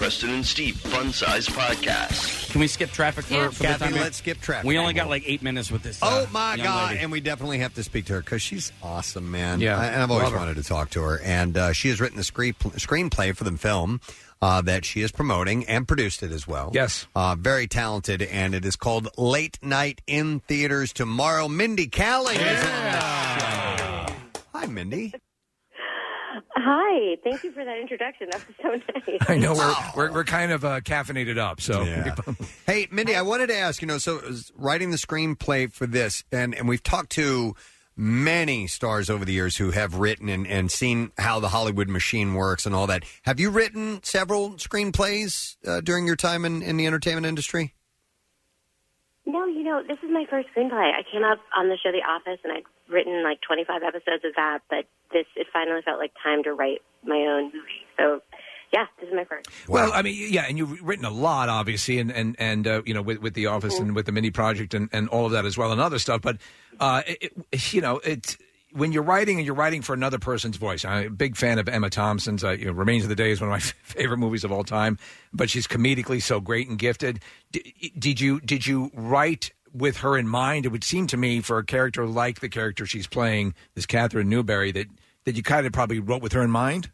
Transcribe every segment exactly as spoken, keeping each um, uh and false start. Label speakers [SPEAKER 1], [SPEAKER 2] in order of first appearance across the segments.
[SPEAKER 1] Preston and Steve Fun Size Podcast.
[SPEAKER 2] Can we skip traffic for,
[SPEAKER 3] Yeah.
[SPEAKER 2] for the
[SPEAKER 4] Kathy,
[SPEAKER 2] time?
[SPEAKER 4] let's skip traffic.
[SPEAKER 2] We only got like eight minutes with this.
[SPEAKER 4] Oh
[SPEAKER 2] uh,
[SPEAKER 4] my
[SPEAKER 2] young
[SPEAKER 4] God!
[SPEAKER 2] lady.
[SPEAKER 4] And we definitely have to speak to her because she's awesome, man.
[SPEAKER 2] Yeah.
[SPEAKER 4] I, and I've always
[SPEAKER 2] Love her.
[SPEAKER 4] wanted to talk to her. And uh, she has written the screen, screenplay for the film uh, that she is promoting and produced it as well.
[SPEAKER 5] Yes,
[SPEAKER 4] uh, very talented, and it is called Late Night in Theaters tomorrow. Mindy Kaling is on the show. Hi, Mindy.
[SPEAKER 6] Hi, thank you for that introduction. That was so nice.
[SPEAKER 5] I know we're we're, we're kind of uh, caffeinated up. So,
[SPEAKER 4] Yeah. Hey, Mindy, I wanted to ask, you know, so uh, writing the screenplay for this, and, and we've talked to many stars over the years who have written and, and seen how the Hollywood machine works and all that. Have you written several screenplays uh, during your time in, in the entertainment industry?
[SPEAKER 6] No, you know, this is my first screenplay. I came up on the show The Office, and I'd written like twenty-five episodes of that, but this, it finally felt like time to write my own movie. So, yeah, this is my first.
[SPEAKER 5] Well, I mean, yeah, and you've written a lot, obviously, and and and uh, you know, with, with the Office
[SPEAKER 6] Mm-hmm.
[SPEAKER 5] and with the Mini Project and, and all of that as well, and other stuff. But uh, it, it, you know, it's when you're writing and you're writing for another person's voice. I'm a big fan of Emma Thompson's. Uh, you know, Remains of the Day is one of my favorite movies of all time. But she's comedically so great and gifted. D- did you did you write with her in mind? It would seem to me for a character like the character she's playing, this Catherine Newberry, that that you kind of probably wrote with her in mind.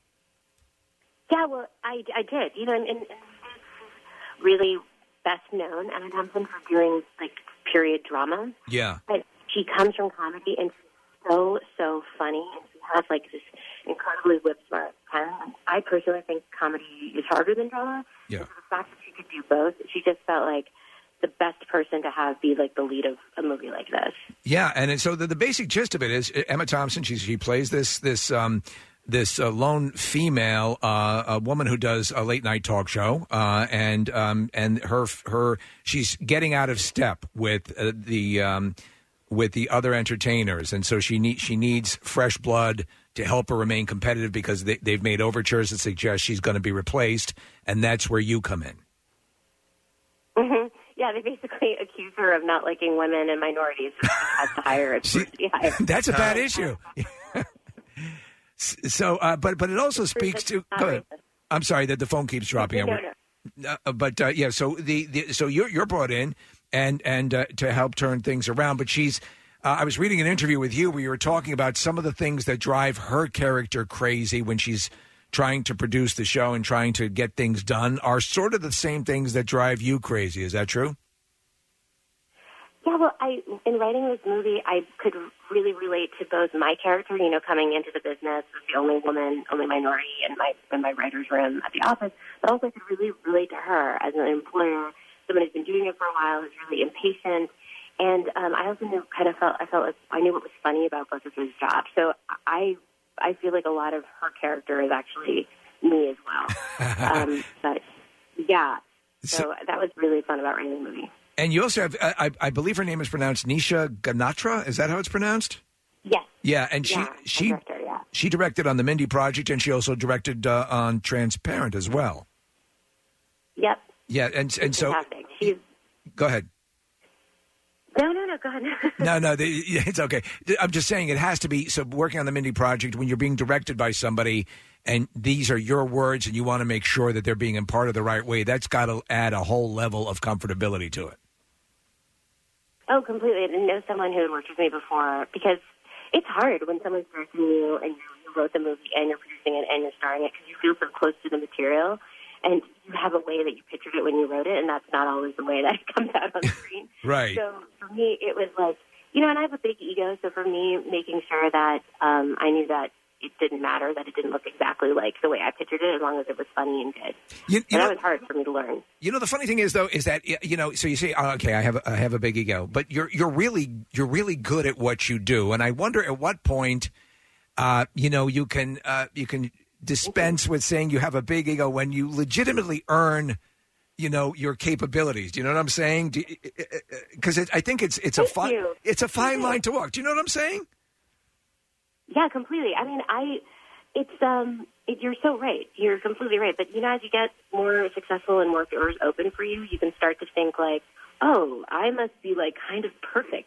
[SPEAKER 6] Yeah, well, I, I did. You know, and, and, and really best known, Emma Thompson, for doing, like, period drama.
[SPEAKER 5] Yeah.
[SPEAKER 6] But she comes from comedy, and she's so, so funny, and she has, like, this incredibly whip-smart pen. I personally think comedy is harder than drama.
[SPEAKER 5] Yeah.
[SPEAKER 6] And so the fact that she could do both, she just felt like the best person to have be, like, the lead of a movie like this.
[SPEAKER 5] Yeah, and it- so the, the basic gist of it is Emma Thompson. She she plays this this um, this uh, lone female, uh, a woman who does a late night talk show, uh, and um, and her her she's getting out of step with uh, the um, with the other entertainers, and so she need she needs fresh blood to help her remain competitive because they, they've made overtures that suggest she's going to be replaced, and that's where you come in.
[SPEAKER 6] hmm Yeah, they basically accuse her of not liking women and minorities, so she has to hire a diversity hire.
[SPEAKER 5] That's a bad
[SPEAKER 6] Uh,
[SPEAKER 5] issue. So, uh, but but it also speaks to. Go ahead. I'm sorry that the phone keeps dropping.
[SPEAKER 6] No,
[SPEAKER 5] Uh, uh, but uh, yeah, so the, the so you're you're brought in and and uh, to help turn things around. But she's. Uh, I was reading an interview with you where you were talking about some of the things that drive her character crazy when she's trying to produce the show and trying to get things done are sort of the same things that drive you crazy. Is that true?
[SPEAKER 6] Yeah, well, I in writing this movie, I could really relate to both my character, you know, coming into the business as the only woman, only minority in my in my writer's room at the office, but also I could really relate to her as an employer, someone who's been doing it for a while, who's really impatient, and um, I also knew, kind of felt I felt like I knew what was funny about both of those jobs. So I I feel like a lot of her character is actually me as well. um, but yeah, so,
[SPEAKER 5] So-
[SPEAKER 6] that was really fun about writing the movie.
[SPEAKER 5] And you also have, I, I I believe her name is pronounced Nisha Ganatra. Is that how it's pronounced?
[SPEAKER 6] Yes.
[SPEAKER 5] Yeah, and she
[SPEAKER 6] Yeah,
[SPEAKER 5] she
[SPEAKER 6] director, yeah.
[SPEAKER 5] she directed on the Mindy Project, and she also directed uh, on Transparent as well.
[SPEAKER 6] Yep.
[SPEAKER 5] Yeah, and and so
[SPEAKER 6] Fantastic. She's
[SPEAKER 5] go ahead.
[SPEAKER 6] no, no, no. Go ahead.
[SPEAKER 5] No, no, the, yeah, it's okay. I'm just saying it has to be. So working on the Mindy Project, when you're being directed by somebody, and these are your words, and you want to make sure that they're being imparted the right way, that's got to add a whole level of comfortability to it.
[SPEAKER 6] Oh, completely. I didn't know someone who had worked with me before because it's hard when someone's directing you and you wrote the movie and you're producing it and you're starring it because you feel so close to the material and you have a way that you pictured it when you wrote it, and that's not always the way that it comes out on screen.
[SPEAKER 5] Right.
[SPEAKER 6] So for me, it was like, you know, and I have a big ego, so for me, making sure that um, I knew that it didn't matter, that it didn't look exactly like the way I pictured it, as long as it was funny and good.
[SPEAKER 5] You, you
[SPEAKER 6] and
[SPEAKER 5] know,
[SPEAKER 6] that was hard for me to learn.
[SPEAKER 5] You know, the funny thing is, though, is that you know. So you say, oh, "Okay, I have a, I have a big ego," but you're you're really you're really good at what you do, and I wonder at what point, uh, you know, you can uh, you can dispense with saying you have a big ego when you legitimately earn, you know, your capabilities. Do you know what I'm saying? Because I think it's it's a
[SPEAKER 6] Thank
[SPEAKER 5] fine
[SPEAKER 6] you.
[SPEAKER 5] it's a fine line to walk. Do you know what I'm saying?
[SPEAKER 6] Yeah, completely. I mean, I, it's, um, it, you're so right. You're completely right. But, you know, as you get more successful and more doors open for you, you can start to think like, oh, I must be like kind of perfect. This is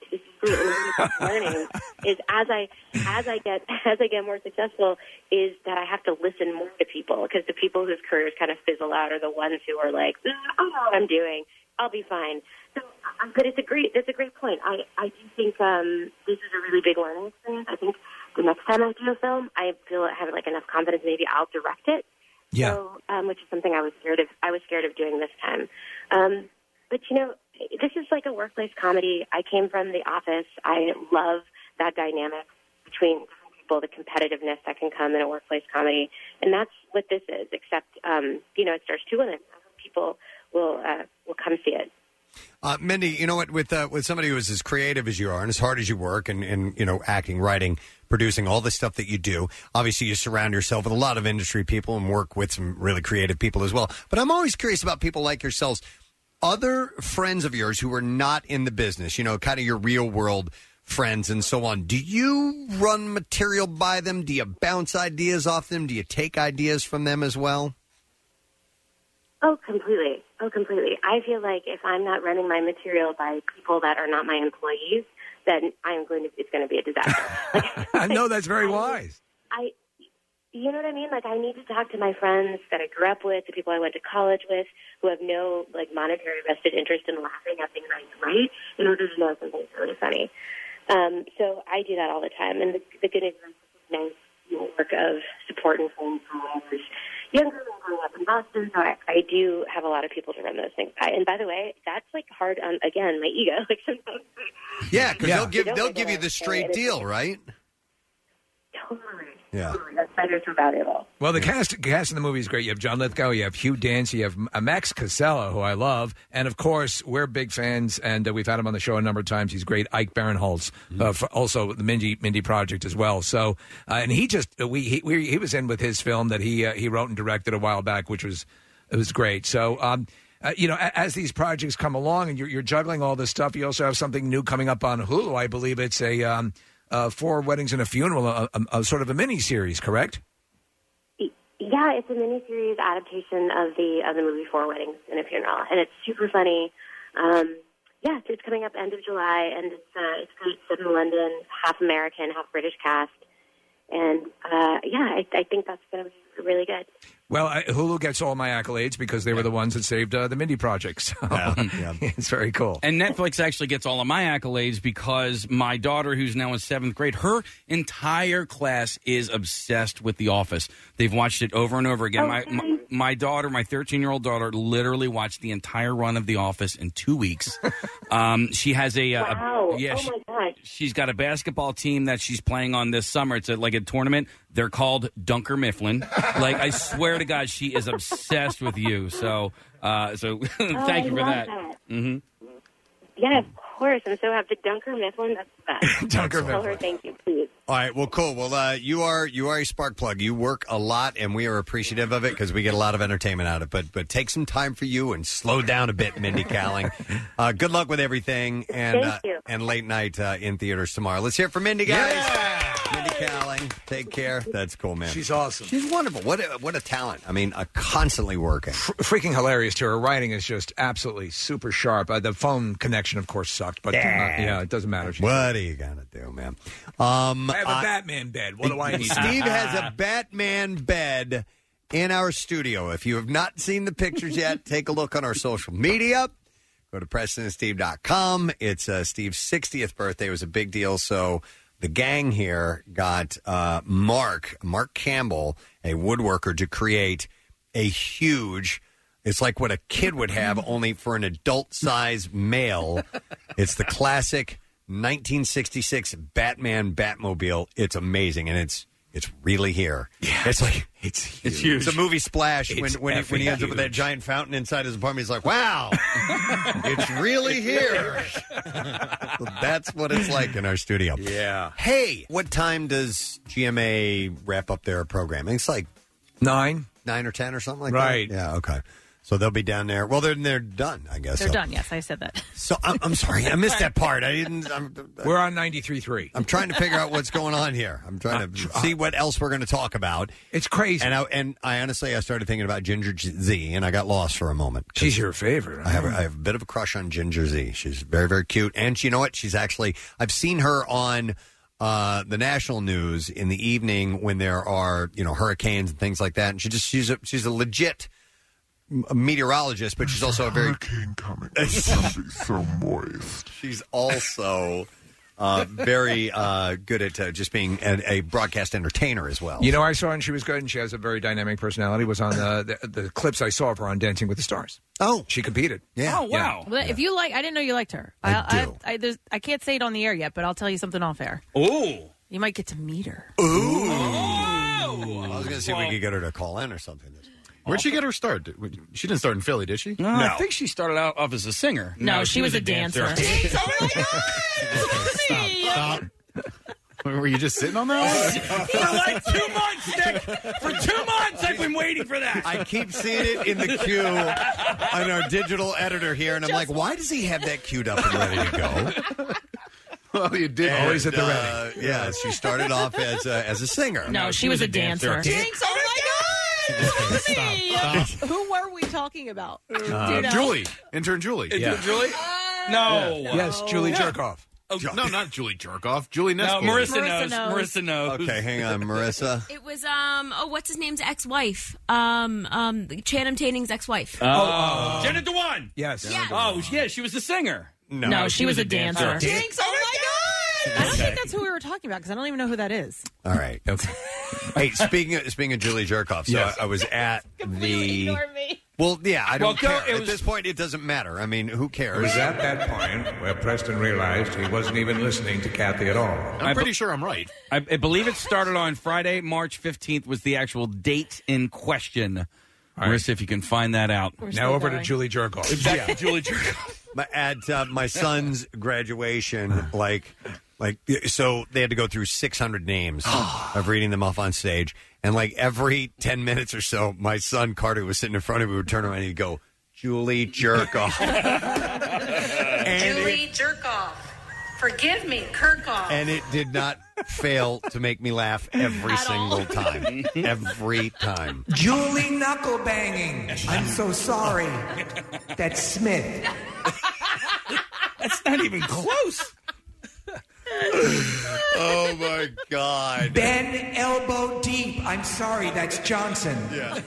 [SPEAKER 6] absolutely. Learning is as I as I get as I get more successful is that I have to listen more to people, because the people whose careers kind of fizzle out are the ones who are like, I don't know what I'm doing. I'll be fine. So, um, but it's a great it's a great point. I I do think um, this is a really big learning experience. I think the next time I do a film, I feel I have like enough confidence. Maybe I'll direct it.
[SPEAKER 5] Yeah.
[SPEAKER 6] So, um, which is something I was scared of. I was scared of doing this time. Um, but you know, this is like a workplace comedy. I came from The Office. I love that dynamic between different people, the competitiveness that can come in a workplace comedy, and that's what this is. Except, um, you know, it stars two women. I hope people will uh, will come see it.
[SPEAKER 4] Uh, Mindy, you know what? With uh, with somebody who is as creative as you are and as hard as you work, and, and you know, acting, writing, producing, all the stuff that you do, obviously you surround yourself with a lot of industry people and work with some really creative people as well. But I'm always curious about people like yourselves, other friends of yours who are not in the business, you know, kind of your real world friends and so on. Do you run material by them? Do you bounce ideas off them? Do you take ideas from them as well?
[SPEAKER 6] Oh, completely. Oh, completely. I feel like if I'm not running my material by people that are not my employees, then I'm going to. It's going to be a disaster. Like,
[SPEAKER 5] I know that's very
[SPEAKER 6] I,
[SPEAKER 5] wise.
[SPEAKER 6] I, you know what I mean? Like, I need to talk to my friends that I grew up with, the people I went to college with, who have no like monetary vested interest in laughing at things I write, in order to know something's really funny. Um, so I do that all the time, and the, the good news is this nice network of support and friends from when I was younger and growing up in Boston. So I, I do have a lot of people to run those things by. And by the way, that's like hard on again my ego. Like sometimes,
[SPEAKER 4] yeah, because
[SPEAKER 5] yeah.
[SPEAKER 4] they'll give
[SPEAKER 6] They don't
[SPEAKER 4] they'll
[SPEAKER 6] make
[SPEAKER 4] give
[SPEAKER 6] it
[SPEAKER 4] you the
[SPEAKER 6] a-
[SPEAKER 4] straight deal, right?
[SPEAKER 6] Totally.
[SPEAKER 4] Yeah.
[SPEAKER 6] Totally. That's why they're so valuable.
[SPEAKER 5] Well, the cast cast in the movie is great. You have John Lithgow, you have Hugh Dancy, you have uh, Max Casella, who I love, and of course we're big fans, and uh, we've had him on the show a number of times. He's great. Ike Barinholtz, uh, for also the Mindy Mindy Project as well. So, uh, and he just uh, we he, we he was in with his film that he uh, he wrote and directed a while back, which was it was great. So. Um, Uh, you know, a- as these projects come along and you're, you're juggling all this stuff, you also have something new coming up on Hulu. I believe it's a um, uh, Four Weddings and a Funeral, a, a, a sort of a mini series, correct?
[SPEAKER 6] Yeah, it's a miniseries adaptation of the of the movie Four Weddings and a Funeral, and it's super funny. Um, yeah, it's coming up end of July, and it's uh, it's great. Set in London, half American, half British cast, and uh, yeah, I, I think that's going to be really good.
[SPEAKER 5] Well, I, Hulu gets all my accolades because they were the ones that saved uh, the Mindy Project. So
[SPEAKER 4] Yeah, yeah.
[SPEAKER 5] it's very cool.
[SPEAKER 2] And Netflix actually gets all of my accolades because my daughter, who's now in seventh grade, her entire class is obsessed with The Office. They've watched it over and over again.
[SPEAKER 6] Oh,
[SPEAKER 2] my, my my daughter, my thirteen-year-old daughter, literally watched the entire run of The Office in two weeks. um, she has a, uh,
[SPEAKER 6] Wow.
[SPEAKER 2] a yeah,
[SPEAKER 6] oh
[SPEAKER 2] she-
[SPEAKER 6] my gosh.
[SPEAKER 2] she's got a basketball team that she's playing on this summer. It's a, like a tournament. They're called Dunker Mifflin. Like, I swear to God, she is obsessed with you. So, uh, so
[SPEAKER 6] Oh,
[SPEAKER 2] thank
[SPEAKER 6] I
[SPEAKER 2] you for
[SPEAKER 6] love
[SPEAKER 2] that.
[SPEAKER 6] that.
[SPEAKER 2] hmm
[SPEAKER 6] Yeah, of course. I'm so happy. Dunker Mifflin, that's the best.
[SPEAKER 5] Dunker
[SPEAKER 6] Tell her
[SPEAKER 5] Mifflin.
[SPEAKER 6] thank you, please.
[SPEAKER 4] All right, well, cool. Well, uh, you are you are a spark plug. You work a lot, and we are appreciative of it because we get a lot of entertainment out of it. But but take some time for you and slow down a bit, Mindy Kaling. Uh, good luck with everything, and
[SPEAKER 6] Thank
[SPEAKER 4] uh,
[SPEAKER 6] you.
[SPEAKER 4] and late night uh, in theaters tomorrow. Let's hear it from Mindy, guys. Mindy Kaling, take care. That's cool, man.
[SPEAKER 5] She's awesome.
[SPEAKER 4] She's wonderful. What a, what a talent. I mean, uh, constantly working.
[SPEAKER 5] F- freaking hilarious too. Her writing is just absolutely super sharp. Uh, the phone connection, of course, sucked, but uh, yeah, it doesn't matter. She's
[SPEAKER 4] What are you gonna do, man? Um,
[SPEAKER 5] I have a
[SPEAKER 4] I-
[SPEAKER 5] Batman bed. What do I need?
[SPEAKER 4] Steve has a Batman bed in our studio. If you have not seen the pictures yet, take a look on our social media. Go to Preston and Steve dot com. It's uh, Steve's sixtieth birthday. It was a big deal. So the gang here got uh, Mark, Mark Campbell, a woodworker, to create a huge, it's like what a kid would have, only for an adult-size male. It's the classic nineteen sixty-six Batman Batmobile. It's amazing, and it's it's really here.
[SPEAKER 5] Yeah,
[SPEAKER 4] it's like
[SPEAKER 5] it's huge.
[SPEAKER 2] It's huge.
[SPEAKER 4] it's a movie Splash when
[SPEAKER 5] It's
[SPEAKER 4] when he, when he
[SPEAKER 5] effing
[SPEAKER 4] ends up with that
[SPEAKER 5] huge.
[SPEAKER 4] giant fountain inside his apartment. He's like, "Wow, it's really here." So that's what it's like in our studio.
[SPEAKER 5] Yeah.
[SPEAKER 4] Hey, what time does G M A wrap up their programming? It's like
[SPEAKER 5] Nine.
[SPEAKER 4] nine or ten or something like
[SPEAKER 5] Right.
[SPEAKER 4] that. Yeah. Okay. So they'll be down there. Well, they're they're done, I guess.
[SPEAKER 3] They're
[SPEAKER 4] so.
[SPEAKER 3] done. Yes, I said that.
[SPEAKER 4] So I'm, I'm sorry, I missed that part. I didn't. I'm,
[SPEAKER 5] We're on ninety-three point three.
[SPEAKER 4] I'm trying to figure out what's going on here. I'm trying to see what else we're going to talk about.
[SPEAKER 5] It's crazy.
[SPEAKER 4] And I and I honestly, I started thinking about Ginger Z, and I got lost for a moment.
[SPEAKER 5] She's your favorite.
[SPEAKER 4] I have a, I have a bit of a crush on Ginger Z. She's very very cute, and you know what? She's actually I've seen her on uh, the national news in the evening when there are you know hurricanes and things like that, and she just she's a she's a legit a meteorologist, but she's also a very
[SPEAKER 7] hurricane coming. It's gonna be so moist.
[SPEAKER 4] She's also uh, very uh, good at uh, just being a, a broadcast entertainer as well.
[SPEAKER 5] You know, I saw her and she was good, and she has a very dynamic personality. Was on the, the the clips I saw of her on Dancing with the Stars.
[SPEAKER 4] Oh,
[SPEAKER 5] she competed.
[SPEAKER 4] Yeah.
[SPEAKER 2] Oh wow.
[SPEAKER 3] Well, if you like, I didn't know you liked her.
[SPEAKER 4] I
[SPEAKER 3] I,
[SPEAKER 4] do.
[SPEAKER 3] I, I, there's, I can't say it on the air yet, but I'll tell you something off air.
[SPEAKER 2] Ooh.
[SPEAKER 3] You might get to meet her.
[SPEAKER 4] Ooh. I was going to see if we could get her to call in or something.
[SPEAKER 8] Where'd she get her start? She didn't start in Philly, did she?
[SPEAKER 2] No, I think she started out off as a singer.
[SPEAKER 3] No, she, was, a dancer.
[SPEAKER 2] dancer.
[SPEAKER 3] Oh my God!
[SPEAKER 8] Stop. Were you just sitting on that
[SPEAKER 2] For like two months, Nick. For two months, I've been waiting for that.
[SPEAKER 4] I keep seeing it in the queue on our digital editor here, and I'm like, why does he have that queued up and ready to go?
[SPEAKER 8] Well, you did.
[SPEAKER 5] Always at the ready.
[SPEAKER 4] Uh, yeah, she started off as a, as a singer.
[SPEAKER 3] No, she, was, a dancer. Jinx, oh my God!
[SPEAKER 8] Stop, stop.
[SPEAKER 3] Who were we talking about?
[SPEAKER 8] Uh,
[SPEAKER 3] Do you know?
[SPEAKER 8] Julie. Intern Julie.
[SPEAKER 2] Yeah. Julie? No.
[SPEAKER 5] Yes, Julie
[SPEAKER 2] Yeah.
[SPEAKER 5] Jerkoff.
[SPEAKER 8] Oh, no, not Julie Jerkoff. Julie
[SPEAKER 2] No,
[SPEAKER 8] Nespoli.
[SPEAKER 2] Marissa,
[SPEAKER 3] Marissa
[SPEAKER 2] knows.
[SPEAKER 3] knows.
[SPEAKER 2] Marissa knows.
[SPEAKER 4] Okay, hang on, Marissa.
[SPEAKER 9] It was um oh what's his name's ex-wife um um Channing Tatum's ex-wife.
[SPEAKER 2] Oh, Jenna Dewan.
[SPEAKER 5] Yes.
[SPEAKER 9] Yeah.
[SPEAKER 2] Oh, yeah, she was the singer.
[SPEAKER 4] No,
[SPEAKER 3] No, she, was, a dancer.
[SPEAKER 2] Jinx,
[SPEAKER 3] oh my God! I don't think that's who we were talking about because I don't even know who that is.
[SPEAKER 4] All right. Okay. Hey, speaking of, speaking of Julie Jerkoff, so
[SPEAKER 5] Yes.
[SPEAKER 4] I, I was at the.
[SPEAKER 3] Ignore me.
[SPEAKER 4] Well, yeah, I don't
[SPEAKER 2] Well, go-
[SPEAKER 4] care.
[SPEAKER 2] it
[SPEAKER 4] At
[SPEAKER 2] was-
[SPEAKER 4] this point, it doesn't matter. I mean, who cares?
[SPEAKER 10] It was at that point where Preston realized he wasn't even listening to Kathy at all.
[SPEAKER 8] I'm pretty sure I'm right.
[SPEAKER 2] I, I believe it started on Friday, March fifteenth was the actual date in question.
[SPEAKER 5] right.
[SPEAKER 2] Marissa, if you can find that out.
[SPEAKER 3] We're
[SPEAKER 5] Now
[SPEAKER 3] still
[SPEAKER 5] over
[SPEAKER 3] going.
[SPEAKER 5] to Julie Jerkoff.
[SPEAKER 2] Back to Julie Jerkoff.
[SPEAKER 4] My, at uh, my son's graduation, like, like, so they had to go through six hundred names of reading them off on stage, and like every ten minutes or so, my son Carter was sitting in front of me, would turn around and he'd go, "Julie Jerkoff." and
[SPEAKER 11] Julie
[SPEAKER 4] it,
[SPEAKER 11] Jerkoff. Forgive me, Kirkhoff.
[SPEAKER 4] and it did not fail to make me laugh every
[SPEAKER 11] At
[SPEAKER 4] single
[SPEAKER 11] all.
[SPEAKER 4] time, every time.
[SPEAKER 12] Julie knuckle banging. I'm so sorry. That's Smith.
[SPEAKER 2] That's not even close.
[SPEAKER 4] Oh my God.
[SPEAKER 12] Ben elbow deep. I'm sorry. That's Johnson.
[SPEAKER 4] Yeah.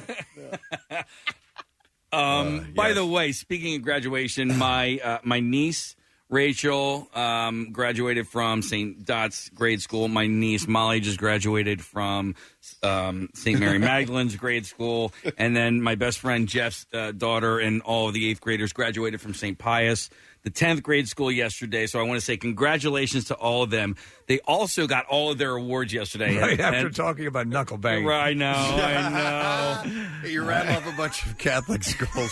[SPEAKER 2] Um, by the way, speaking of graduation, my uh, my niece Rachel um, graduated from Saint Dot's grade school. My niece Molly just graduated from um, Saint Mary Magdalene's grade school, and then my best friend Jeff's uh, daughter and all of the eighth graders graduated from Saint Pius, the tenth grade school yesterday. So I want to say congratulations to all of them. They also got all of their awards yesterday.
[SPEAKER 5] Right
[SPEAKER 2] and,
[SPEAKER 5] after
[SPEAKER 2] and,
[SPEAKER 5] talking about knuckle banging.
[SPEAKER 2] I know, I know.
[SPEAKER 4] You rattle off a bunch of Catholic schools.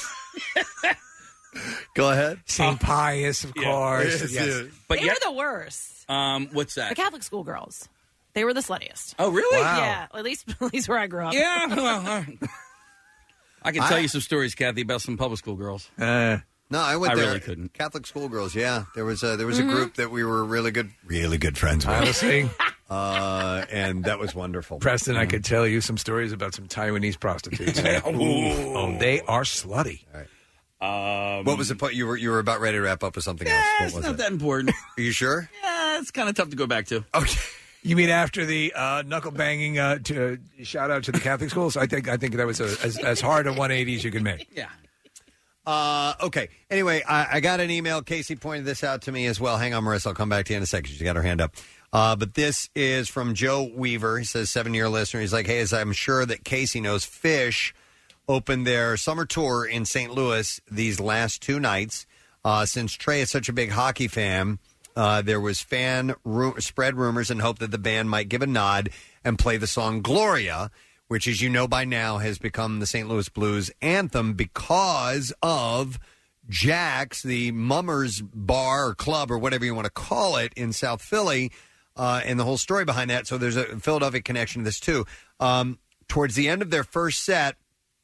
[SPEAKER 4] Go ahead.
[SPEAKER 5] Saint Pius, of
[SPEAKER 2] Yeah.
[SPEAKER 5] course.
[SPEAKER 4] Yes,
[SPEAKER 5] Yes.
[SPEAKER 4] yes.
[SPEAKER 2] But
[SPEAKER 3] They
[SPEAKER 2] yeah,
[SPEAKER 3] were the worst.
[SPEAKER 2] um, what's
[SPEAKER 3] The
[SPEAKER 2] that?
[SPEAKER 3] Catholic school girls. They were the sluttiest.
[SPEAKER 2] Oh, really?
[SPEAKER 5] Wow.
[SPEAKER 3] Yeah, at least at least where I grew up.
[SPEAKER 2] Yeah, well, uh, I can tell you some stories, Kathy, about some public school girls.
[SPEAKER 5] Uh,
[SPEAKER 4] No, I went
[SPEAKER 2] I
[SPEAKER 4] there.
[SPEAKER 2] really couldn't.
[SPEAKER 4] Catholic schoolgirls, yeah. There was a, there was
[SPEAKER 3] Mm-hmm.
[SPEAKER 4] a group that we were really good, really good friends with,
[SPEAKER 5] honestly,
[SPEAKER 4] uh, and that was wonderful.
[SPEAKER 5] Preston, I could tell you some stories about some Taiwanese prostitutes. Oh, they are slutty.
[SPEAKER 2] Um,
[SPEAKER 4] What was the point? You were you were about ready to wrap up with something else.
[SPEAKER 2] yeah,
[SPEAKER 4] What
[SPEAKER 2] it's
[SPEAKER 4] was
[SPEAKER 2] not
[SPEAKER 4] it?
[SPEAKER 2] that important.
[SPEAKER 4] Are you sure?
[SPEAKER 2] Yeah, it's kind of tough to go back to.
[SPEAKER 4] Okay.
[SPEAKER 5] You mean after the uh, knuckle banging? Uh, to uh, shout out to the Catholic schools. I think I think that was a, as as hard a one eighty as you can make.
[SPEAKER 2] Yeah.
[SPEAKER 4] Uh, okay. Anyway, I, I got an email. Casey pointed this out to me as well. Hang on, Marissa. I'll come back to you in a second. She's got her hand up. Uh, but this is from Joe Weaver. He says, seven-year listener. He's like, hey, as I'm sure that Casey knows, Fish opened their summer tour in Saint Louis these last two nights. Uh, since Trey is such a big hockey fan, uh, there was fan ru- spread rumors and hope that the band might give a nod and play the song Gloria, which, as you know by now, has become the Saint Louis Blues anthem because of Jack's, the Mummers bar or club or whatever you want to call it in South Philly, uh, and the whole story behind that. So there's a Philadelphia connection to this, too. Um, towards the end of their first set,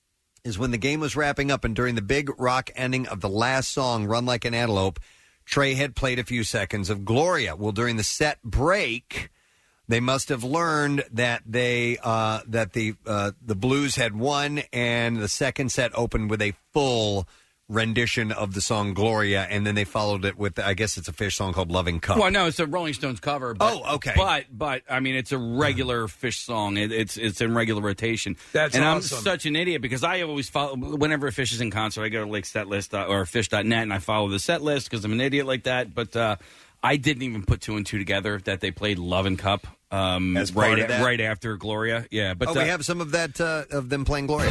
[SPEAKER 4] is when the game was wrapping up and during the big rock ending of the last song, Run Like an Antelope, Trey had played a few seconds of Gloria. Well, during the set break, they must have learned that they uh, that the uh, the Blues had won, and the second set opened with a full rendition of the song Gloria, and then they followed it with, I guess it's a Fish song called Loving Cup.
[SPEAKER 2] Well, no, it's a Rolling Stones cover. But,
[SPEAKER 4] oh, okay.
[SPEAKER 2] But, but I mean, it's a regular Fish song. It, it's it's in regular rotation.
[SPEAKER 5] That's
[SPEAKER 2] and
[SPEAKER 5] awesome.
[SPEAKER 2] I'm such an idiot because I always follow, whenever Fish is in concert, I go to like setlist uh, or fish dot net and I follow the set list because I'm an idiot like that. But uh, I didn't even put two and two together that they played Loving Cup um,
[SPEAKER 4] As part
[SPEAKER 2] right,
[SPEAKER 4] of that?
[SPEAKER 2] right after Gloria. Yeah, but
[SPEAKER 4] oh,
[SPEAKER 2] uh,
[SPEAKER 4] we have some of that, uh, of them playing Gloria.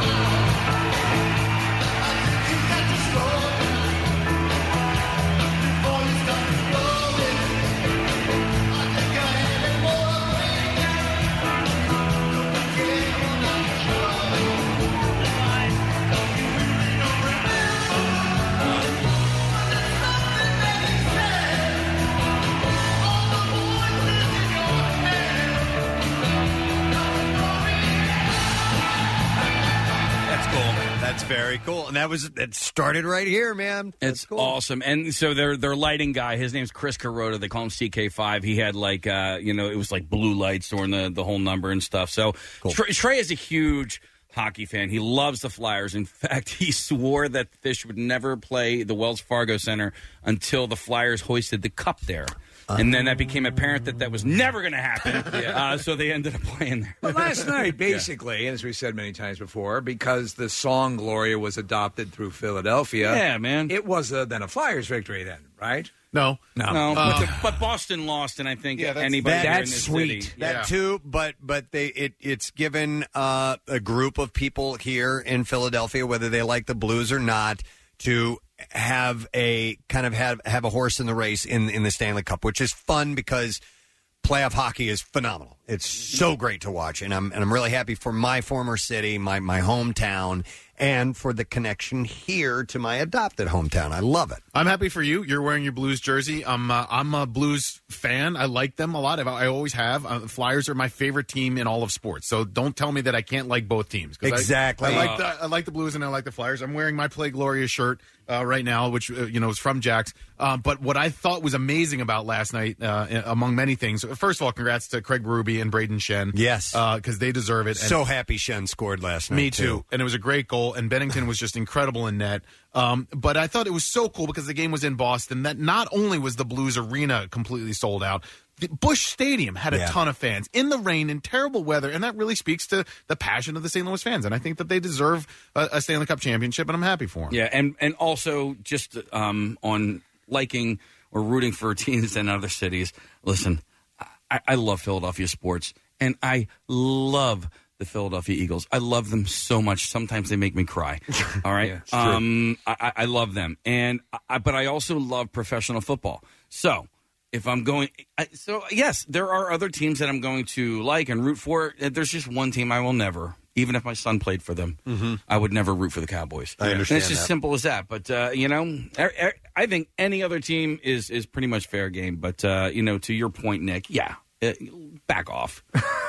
[SPEAKER 4] That's very cool, and that was it. Started right here, man. That's
[SPEAKER 2] it's
[SPEAKER 4] cool.
[SPEAKER 2] awesome. And so their their lighting guy, his name's Chris Carota. They call him C K five. He had like uh, you know, it was like blue lights during the the whole number and stuff. So
[SPEAKER 4] Cool.
[SPEAKER 2] Trey, Trey is a huge hockey fan. He loves the Flyers. In fact, he swore that Fish would never play the Wells Fargo Center until the Flyers hoisted the cup there. And then that became apparent that that was never going to happen. uh, so they ended up playing there.
[SPEAKER 5] Well, last night, basically, as we said many times before, because the song Gloria was adopted through Philadelphia.
[SPEAKER 2] Yeah, man.
[SPEAKER 5] It was a, then a Flyers victory then, right?
[SPEAKER 8] No.
[SPEAKER 5] No.
[SPEAKER 2] No,
[SPEAKER 8] Uh,
[SPEAKER 2] but, the- but Boston lost, and I think
[SPEAKER 8] Yeah, that's-
[SPEAKER 2] anybody
[SPEAKER 4] that-
[SPEAKER 2] here in
[SPEAKER 5] that's
[SPEAKER 2] this
[SPEAKER 5] sweet.
[SPEAKER 2] city.
[SPEAKER 4] That
[SPEAKER 8] Yeah.
[SPEAKER 4] too, but but they it it's given uh, a group of people here in Philadelphia, whether they like the Blues or not, to have a kind of have have a horse in the race in in the Stanley Cup, which is fun because playoff hockey is phenomenal. It's so great to watch, and I'm and I'm really happy for my former city, my my hometown, and for the connection here to my adopted hometown. I love it.
[SPEAKER 8] I'm happy for you. You're wearing your Blues jersey. I'm uh, I'm a Blues fan. I like them a lot. I've, I always have. Uh, Flyers are my favorite team in all of sports. So don't tell me that I can't like both teams. 'Cause I-
[SPEAKER 4] Exactly.
[SPEAKER 8] I, like the I like the Blues and I like the Flyers. I'm wearing my Play Gloria shirt uh, right now, which uh, you know is from Jack's. Um, but what I thought was amazing about last night, uh, among many things, first of all, congrats to Craig Berube and Braden Shen.
[SPEAKER 4] Yes,
[SPEAKER 8] because they deserve it. And
[SPEAKER 4] So happy Shen scored last night.
[SPEAKER 8] me too. And it was a great goal. And Bennington was just incredible in net. Um, but I thought it was so cool because the game was in Boston that not only was the Blues arena completely sold out, the Busch Stadium had a
[SPEAKER 4] Yeah.
[SPEAKER 8] ton of fans in the rain, in terrible weather. And that really speaks to the passion of the Saint Louis fans. And I think that they deserve a, a Stanley Cup championship, and I'm happy for them.
[SPEAKER 2] Yeah, and and also just um, on liking or rooting for teams in other cities. Listen, I, I love Philadelphia sports, and I love the Philadelphia Eagles. I love them so much. Sometimes they make me cry. All right,
[SPEAKER 5] Yeah, it's true.
[SPEAKER 2] um, I, I love them, and I, but I also love professional football. So. If I'm going, I, so yes, there are other teams that I'm going to like and root for. There's just one team I will never, even if my son played for them,
[SPEAKER 4] Mm-hmm.
[SPEAKER 2] I would never root for the Cowboys.
[SPEAKER 4] I
[SPEAKER 2] And
[SPEAKER 4] understand
[SPEAKER 2] it's just
[SPEAKER 4] that.
[SPEAKER 2] simple as that. But uh, you know, I, I- I think any other team is is pretty much fair game. But uh, you know, to your point, Nick, yeah, uh, back off.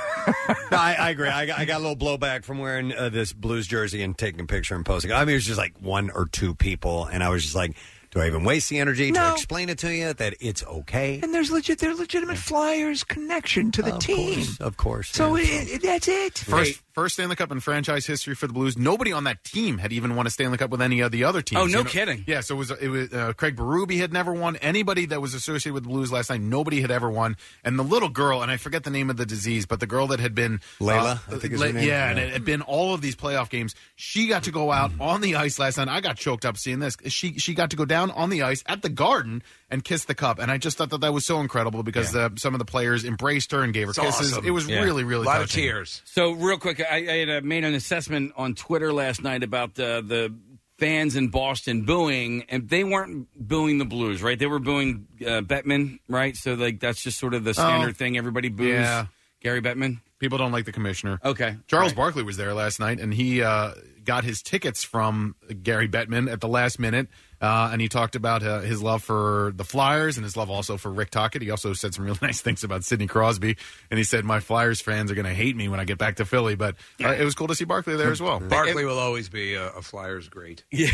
[SPEAKER 4] No, I, I agree. I got, I got a little blowback from wearing uh, this Blues jersey and taking a picture and posting. I mean, it was just like one or two people, and I was just like, do I even waste the energy to
[SPEAKER 5] No.
[SPEAKER 4] explain it to you that it's okay?
[SPEAKER 5] And there's legit, there's legitimate Flyers connection to the
[SPEAKER 4] Of
[SPEAKER 5] team.
[SPEAKER 4] course, of course.
[SPEAKER 5] So
[SPEAKER 4] yeah.
[SPEAKER 5] it, it- that's it.
[SPEAKER 8] First, first Stanley Cup in franchise history for the Blues. Nobody on that team had even won a Stanley Cup with any of the other teams.
[SPEAKER 2] Oh, no
[SPEAKER 8] You know?
[SPEAKER 2] kidding.
[SPEAKER 8] Yeah, so it was it was uh, Craig Berube had never won. Anybody that was associated with the Blues last night, nobody had ever won. And the little girl, and I forget the name of the disease, but the girl that had been
[SPEAKER 4] Layla,
[SPEAKER 8] uh,
[SPEAKER 4] I think is
[SPEAKER 8] La-
[SPEAKER 4] her name.
[SPEAKER 8] Yeah, and
[SPEAKER 4] Yeah.
[SPEAKER 8] it had been all of these playoff games. She got to go out on the ice last night. I got choked up seeing this. She she got to go down on the ice at the Garden and kiss the cup, and I just thought that that was so incredible because uh, some of the players embraced her and gave her
[SPEAKER 5] It's
[SPEAKER 8] kisses.
[SPEAKER 5] awesome.
[SPEAKER 8] It was
[SPEAKER 2] Yeah.
[SPEAKER 8] really really
[SPEAKER 5] A lot
[SPEAKER 8] touching.
[SPEAKER 5] of tears.
[SPEAKER 2] So real quick, I, I had uh, made an assessment on Twitter last night about uh, the fans in Boston booing, and they weren't booing the Blues, right? They were booing uh, Bettman, right? So like that's just sort of the standard thing. Everybody boos
[SPEAKER 8] Yeah.
[SPEAKER 2] Gary Bettman.
[SPEAKER 8] People don't like the commissioner.
[SPEAKER 2] Okay.
[SPEAKER 8] Charles
[SPEAKER 2] Right.
[SPEAKER 8] Barkley was there last night, and he uh, got his tickets from Gary Bettman at the last minute, uh, and he talked about uh, his love for the Flyers and his love also for Rick Tocchet. He also said some really nice things about Sidney Crosby, and he said, my Flyers fans are going to hate me when I get back to Philly, but uh, it was cool to see Barkley there as well.
[SPEAKER 5] Barkley will always be a, a Flyers great.
[SPEAKER 2] Yeah.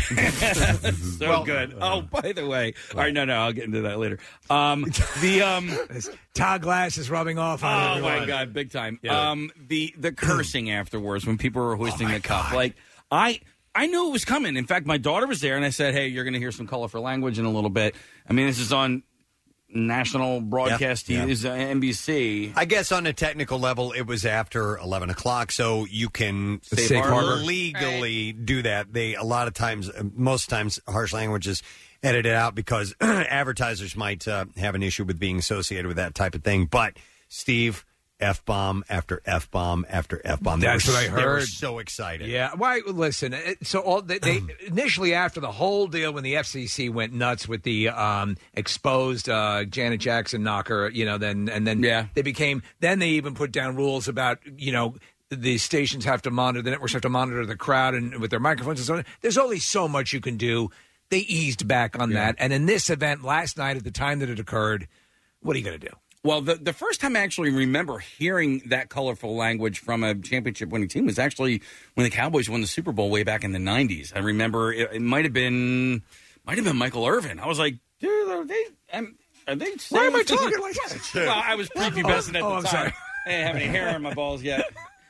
[SPEAKER 2] so
[SPEAKER 8] Well,
[SPEAKER 2] good. Oh, by the way. All right, no, no, I'll get into that later. Um, the um,
[SPEAKER 5] Todd Glass is rubbing off on
[SPEAKER 2] Oh
[SPEAKER 5] everyone.
[SPEAKER 2] my God, big time.
[SPEAKER 5] Yeah.
[SPEAKER 2] Um, the the cursing afterwards when people were hoisting the cup, like I I knew it was coming. In fact, my daughter was there, and I said, "Hey, you're going to hear some colorful language in a little bit." I mean, this is on national broadcast
[SPEAKER 4] Yeah,
[SPEAKER 2] T V,
[SPEAKER 4] yeah.
[SPEAKER 2] is uh, N B C.
[SPEAKER 4] I guess on a technical level, it was after eleven o'clock, so you can
[SPEAKER 2] Safe Safe harbor. harbor.
[SPEAKER 4] legally do that. They a lot of times, uh, most times, harsh language is edited out because advertisers might uh, have an issue with being associated with that type of thing. But Steve, F bomb after F bomb after F bomb.
[SPEAKER 5] That's what I
[SPEAKER 4] They were
[SPEAKER 5] heard.
[SPEAKER 4] so excited.
[SPEAKER 5] Yeah. Why? Listen. it- So all they, they initially after the whole deal when the F C C went nuts with the um, exposed uh, Janet Jackson knocker, you know, then and then
[SPEAKER 2] Yeah.
[SPEAKER 5] they became. Then they even put down rules about you know. The stations have to monitor, the networks have to monitor the crowd and with their microphones and so on. There's only so much you can do. They eased back on that. And in this event last night, at the time that it occurred, what are you going to do?
[SPEAKER 2] Well, the the first time I actually remember hearing that colorful language from a championship winning team was actually when the Cowboys won the Super Bowl way back in the nineties. I remember it, it might have been might have been Michael Irvin. I was like, dude, are they? Um, are they?
[SPEAKER 5] Why am I talking like this?
[SPEAKER 2] Well, I was prepubescent at
[SPEAKER 5] Oh,
[SPEAKER 2] the
[SPEAKER 5] I'm
[SPEAKER 2] time.
[SPEAKER 5] sorry.
[SPEAKER 2] I didn't have any hair on my balls yet.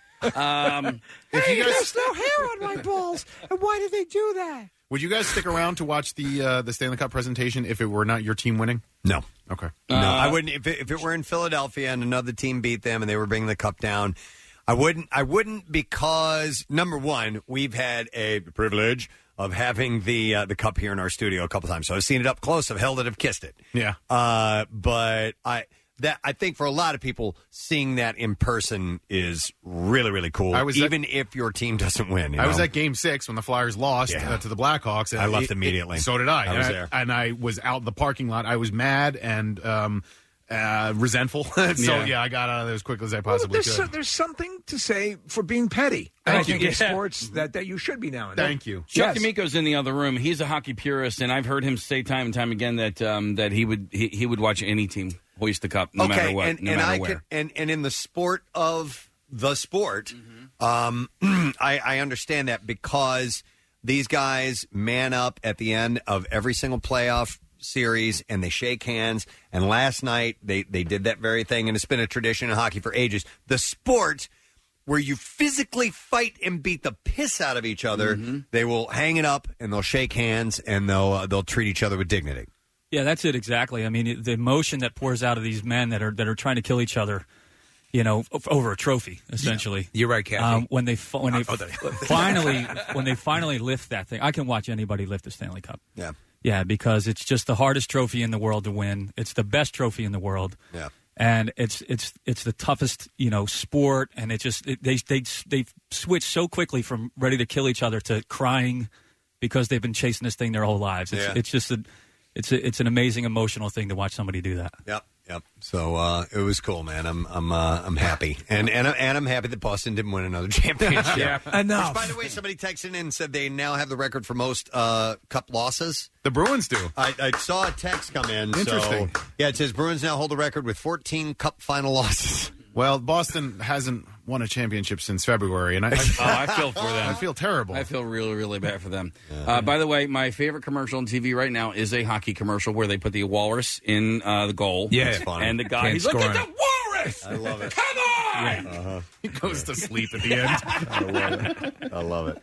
[SPEAKER 2] Um,
[SPEAKER 8] If you guys,
[SPEAKER 12] There's no hair on my balls. And why did they do that?
[SPEAKER 8] would you guys stick around to watch the uh, the Stanley Cup presentation if it were not your team winning?
[SPEAKER 4] No.
[SPEAKER 8] Okay.
[SPEAKER 4] No,
[SPEAKER 2] Uh,
[SPEAKER 4] I wouldn't. If it, if it were in Philadelphia and another team beat them and they were bringing the cup down, I wouldn't. I wouldn't because number one, we've had a privilege of having the uh, the cup here in our studio a couple times. So I've seen it up close. I've held it. I've kissed it.
[SPEAKER 8] Yeah.
[SPEAKER 4] Uh, but I that I think for a lot of people, seeing that in person is really really cool.
[SPEAKER 8] I was at-
[SPEAKER 4] even if your team doesn't win. You
[SPEAKER 8] I was
[SPEAKER 4] know?
[SPEAKER 8] at Game Six when the Flyers lost
[SPEAKER 4] Yeah.
[SPEAKER 8] uh, to the Blackhawks. and
[SPEAKER 4] I left
[SPEAKER 8] it-
[SPEAKER 4] immediately.
[SPEAKER 8] it- so did I.
[SPEAKER 4] I
[SPEAKER 8] and
[SPEAKER 4] was
[SPEAKER 8] I
[SPEAKER 4] there.
[SPEAKER 8] and I was out in the parking lot. I was mad and um, uh, resentful. so
[SPEAKER 2] Yeah.
[SPEAKER 8] yeah. I got out of there as quickly as I
[SPEAKER 5] Well,
[SPEAKER 8] possibly
[SPEAKER 5] there's,
[SPEAKER 8] could.
[SPEAKER 5] so, there's something to say for being petty. And I
[SPEAKER 8] Thank you.
[SPEAKER 5] think in
[SPEAKER 2] Yeah.
[SPEAKER 5] sports that, that you should be now and then.
[SPEAKER 8] Thank you.
[SPEAKER 2] Chuck
[SPEAKER 5] Yes.
[SPEAKER 2] D'Amico's in the other room. He's a hockey purist, and I've heard him say time and time again that um, that he would he, he would watch any team hoist the cup, no
[SPEAKER 4] okay,
[SPEAKER 2] matter what,
[SPEAKER 4] and,
[SPEAKER 2] no
[SPEAKER 4] and
[SPEAKER 2] matter
[SPEAKER 4] I
[SPEAKER 2] where.
[SPEAKER 4] Can, and and in the sport of the sport,
[SPEAKER 2] Mm-hmm.
[SPEAKER 4] um, I, I understand that because these guys man up at the end of every single playoff series and they shake hands. And last night they they did that very thing, and it's been a tradition in hockey for ages. The sport where you physically fight and beat the piss out of each other,
[SPEAKER 2] Mm-hmm.
[SPEAKER 4] they will hang it up and they'll shake hands and they'll uh, they'll treat each other with dignity.
[SPEAKER 13] Yeah, that's it exactly. I mean, it- the emotion that pours out of these men that are that are trying to kill each other, you know, f- over a trophy, essentially.
[SPEAKER 5] You're right, Kathy.
[SPEAKER 13] Um, when they fi- when they
[SPEAKER 5] Oh, there-
[SPEAKER 13] finally when they finally lift that thing, I can watch anybody lift the Stanley Cup.
[SPEAKER 4] Yeah.
[SPEAKER 13] Yeah, because it's just the hardest trophy in the world to win. It's the best trophy in the world.
[SPEAKER 4] Yeah.
[SPEAKER 13] And it's it's it's the toughest, you know, sport, and it just it, they they they switch so quickly from ready to kill each other to crying because they've been chasing this thing their whole lives. It's
[SPEAKER 4] Yeah.
[SPEAKER 13] it's just a it's a, it's an amazing emotional thing to watch somebody do that.
[SPEAKER 4] Yep, yep. So uh, it was cool, man. I'm I'm uh, I'm happy, and and and I'm happy that Boston didn't win another championship.
[SPEAKER 8] Yeah.
[SPEAKER 5] Enough.
[SPEAKER 4] Which, by the way, somebody texted in and said they now have the record for most uh, cup losses.
[SPEAKER 8] The Bruins do.
[SPEAKER 4] I, I saw a text come in.
[SPEAKER 8] Interesting.
[SPEAKER 4] So, yeah, it says Bruins now hold the record with fourteen cup final losses.
[SPEAKER 8] Well, Boston hasn't won a championship since February, and I,
[SPEAKER 2] Oh, I feel for them.
[SPEAKER 8] I feel terrible.
[SPEAKER 2] I feel really, really bad for them. Uh, by the way, my favorite commercial on T V right now is a hockey commercial where they put the walrus in uh, the goal.
[SPEAKER 5] Yeah, it's
[SPEAKER 4] funny.
[SPEAKER 2] And the guy,
[SPEAKER 5] Can't
[SPEAKER 2] he's like,
[SPEAKER 5] score
[SPEAKER 2] "It's
[SPEAKER 5] on
[SPEAKER 2] a walrus!
[SPEAKER 4] I love it.
[SPEAKER 2] Come on!"
[SPEAKER 4] Uh-huh.
[SPEAKER 8] He goes to sleep at the end.
[SPEAKER 4] I love it. I love it.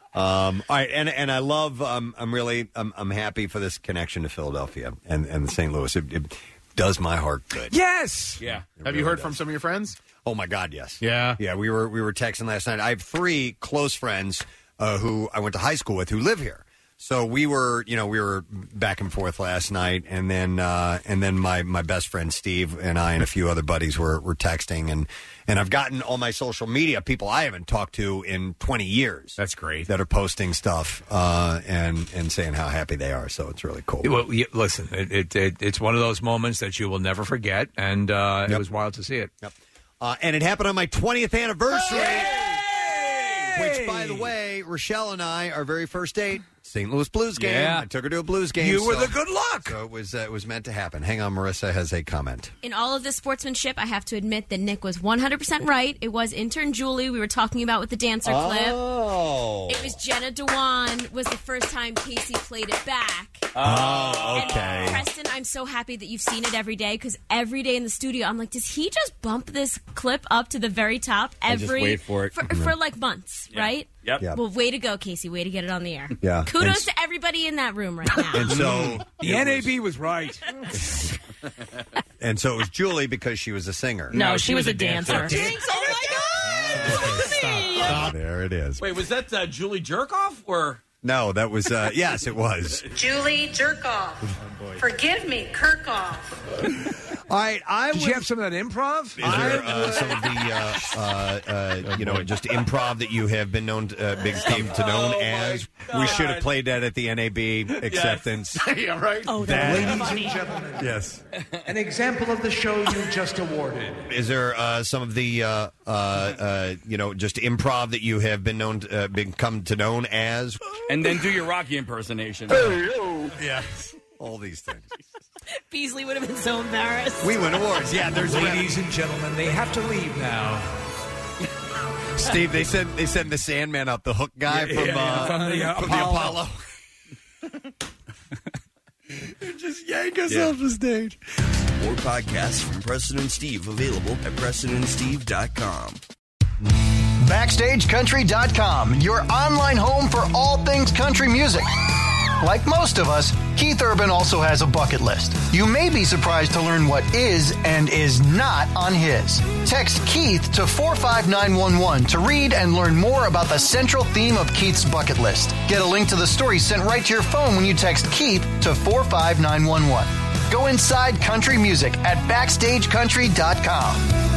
[SPEAKER 4] Um, all right, and and I love. Um, I'm really. I'm, I'm happy for this connection to Philadelphia and and Saint Louis. It, it does my heart good.
[SPEAKER 5] Yes.
[SPEAKER 2] Yeah.
[SPEAKER 8] Have you heard from some of your friends?
[SPEAKER 4] Oh my God, yes.
[SPEAKER 8] Yeah.
[SPEAKER 4] Yeah, we were we were texting last night. I have three close friends uh, who I went to high school with who live here. So we were, you know, we were back and forth last night, and then uh, and then my, my best friend Steve and I and a few other buddies were, were texting, and and I've gotten on my social media people I haven't talked to in twenty years.
[SPEAKER 8] That's great.
[SPEAKER 4] That are posting stuff uh, and and saying how happy they are. So it's really cool.
[SPEAKER 5] Well, yeah, listen, it, it, it, it's one of those moments that you will never forget, and uh,
[SPEAKER 4] Yep.
[SPEAKER 5] it was wild to see it.
[SPEAKER 4] Yep. Uh, and it happened on my twentieth anniversary. Which, by the way, Rochelle and I, our very first date, Saint Louis Blues game.
[SPEAKER 5] Yeah.
[SPEAKER 4] I took her to a Blues game.
[SPEAKER 5] You were
[SPEAKER 4] so-
[SPEAKER 5] the good luck.
[SPEAKER 4] So it was, uh, it was meant to happen. Hang on, Marissa has a comment.
[SPEAKER 9] In all of this sportsmanship, I have to admit that Nick was one hundred percent right. It was intern Julie we were talking about with the dancer
[SPEAKER 4] Oh.
[SPEAKER 9] clip. It was Jenna Dewan was the first time Casey played it back.
[SPEAKER 4] Oh, okay.
[SPEAKER 9] And Preston, I'm so happy that you've seen it every day because every day in the studio, I'm like, does he just bump this clip up to the very top
[SPEAKER 2] I just
[SPEAKER 9] every
[SPEAKER 2] wait for it.
[SPEAKER 9] for, for like months,
[SPEAKER 2] Yeah.
[SPEAKER 9] right?
[SPEAKER 2] Yep. Yep.
[SPEAKER 9] Well, way to go, Casey. Way to get it on the air.
[SPEAKER 4] Yeah.
[SPEAKER 9] Kudos
[SPEAKER 4] And-
[SPEAKER 9] to everybody in that room right now.
[SPEAKER 4] And so
[SPEAKER 5] The N A B was right.
[SPEAKER 4] and so it was Julie because she was a singer.
[SPEAKER 3] No, she, was, a dancer.
[SPEAKER 9] Jinx, oh my
[SPEAKER 4] Ah, there it is.
[SPEAKER 2] Wait, was that uh, Julie Jerkoff or?
[SPEAKER 4] No, that was, uh, yes, it was.
[SPEAKER 11] Julie Jerkoff. Forgive me, Kirkhoff.
[SPEAKER 4] All right, I
[SPEAKER 5] Did
[SPEAKER 4] would,
[SPEAKER 5] you have some of that improv?
[SPEAKER 4] Is there uh, some of the, uh, uh, uh, you know, just improv that you have been known, to, uh, big come to known
[SPEAKER 2] Oh,
[SPEAKER 4] as?
[SPEAKER 2] my
[SPEAKER 4] We should have
[SPEAKER 2] God.
[SPEAKER 4] played that at the N A B acceptance.
[SPEAKER 8] yeah, right.
[SPEAKER 3] Oh,
[SPEAKER 4] That-
[SPEAKER 3] that was
[SPEAKER 12] Ladies and
[SPEAKER 3] funny.
[SPEAKER 12] gentlemen,
[SPEAKER 4] Yes.
[SPEAKER 12] an example of the show you just awarded.
[SPEAKER 4] Is there uh, some of the, uh, uh, uh, you know, just improv that you have been known, to, uh, become to known as?
[SPEAKER 2] And then do your Rocky impersonation.
[SPEAKER 4] Yes. All these things.
[SPEAKER 3] Beasley would have been so embarrassed.
[SPEAKER 4] We win awards. Yeah, there's
[SPEAKER 12] Ladies and gentlemen, they have to leave now.
[SPEAKER 4] Steve. They send they send the Sandman up, the hook guy
[SPEAKER 5] Yeah,
[SPEAKER 4] from,
[SPEAKER 5] yeah,
[SPEAKER 4] uh,
[SPEAKER 5] from the, uh,
[SPEAKER 4] from the
[SPEAKER 5] Apollo.
[SPEAKER 4] Apollo. Just yank us
[SPEAKER 1] Yeah.
[SPEAKER 4] off the stage.
[SPEAKER 1] More podcasts from Preston and Steve available at preston and steve dot com.
[SPEAKER 14] Backstage Country dot com, your online home for all things country music. Like most of us, Keith Urban also has a bucket list. You may be surprised to learn what is and is not on his. Text Keith to four five nine one one to read and learn more about the central theme of Keith's bucket list. Get a link to the story sent right to your phone when you text Keith to four five nine one one. Go inside country music at backstage country dot com.